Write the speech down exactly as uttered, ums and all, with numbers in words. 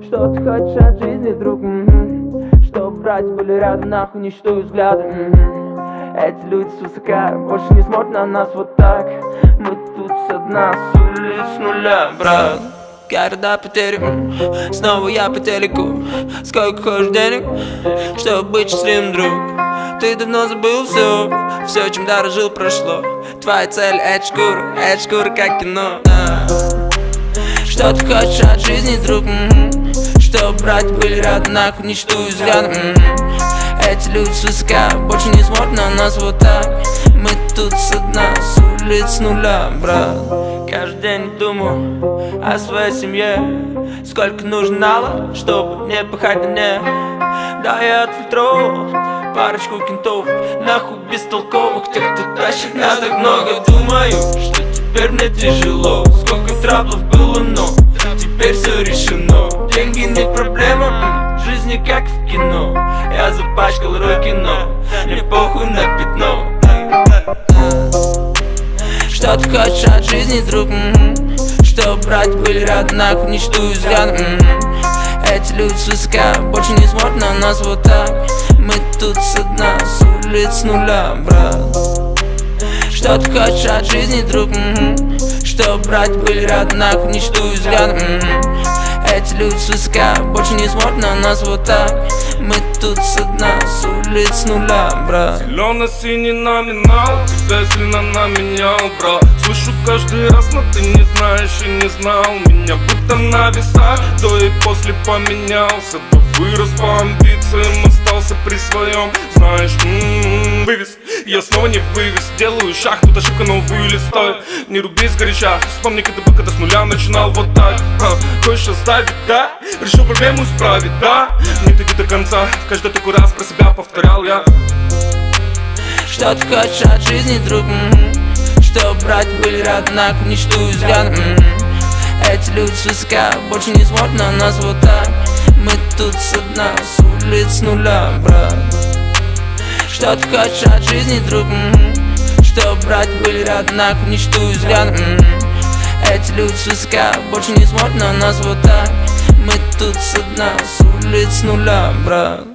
Что ты хочешь от жизни, друг? М-м. Чтоб братья были рядом, нахуй не считаю взгляды. М-м. Эти люди свысока больше не смотрят на нас вот так. Мы тут со дна, с улиц нуля, брат. Города потерян, снова я по телеку. Сколько хочешь денег, чтобы быть счастливым, друг? Ты давно забыл все, все, чем дорожил, прошло. Твоя цель — это шкура, это шкура как кино. а. Что ты хочешь от жизни, друг? М-м. Чтоб братья были рядом, нахуй не считаю взглядом. М-м. Эти люди свысока больше не смотрят на нас вот так. Мы тут со дна, с улиц нуля, брат. Каждый день думаю о своей семье. Сколько нужно нала, чтобы не пахать на ней. Да, я отфильтровал парочку кентов, нахуй бестолковых, тех, кто тащит нас так много. Думаю, что теперь мне тяжело. Сколько траблов было, но теперь все решено. Деньги не проблема, в жизни как в кино. Я запачкал руки, но мне похуй на пятно. Что ты хочешь от жизни, друг? М-м. Чтоб братья были рядом, нахуй не считаю взглядом. М-м. Эти люди свысока больше не смотрят на нас вот так. Мы тут со дна, с улиц нуля, брат. Что ты хочешь от жизни, друг? М-м. Чтоб братья были рядом, нахуй не считаю взглядом. М-м. Эти люди свысока больше не смотрят на нас вот так. Мы тут со дна, с улиц нуля, брат. Зелено-синий номинал, тебя сильно на меня убрал. Слышу каждый раз, но ты не знаешь и не знал меня. Будто на весах, до и после поменялся. Да вырос по амбициям, остался при своем. Знаешь, м-м-м, вывез, я снова не вывез. Делаю шаг, тут ошибка, новую листаю. Не руби сгоряча, вспомни, когда бы, когда с нуля начинал вот так. Ха, хочешь оставить, да? Решил проблему исправить, да? Не таки до конца, каждый такой раз про себя повторял я. Что ты хочешь от жизни, друг? М-м. Чтоб братья были рядом, нахуй не считаю взглядом. М-м. Эти люди свысока больше не смотрят на нас вот так. Мы тут со дна, с улиц нуля, брат. Что ты хочешь от жизни, друг? М-м. Чтоб братья были рядом, нахуй не считаю взглядом. М-м. Эти люди свысока больше не смотрят на нас вот так. Мы тут со дна, с улиц нуля, брат.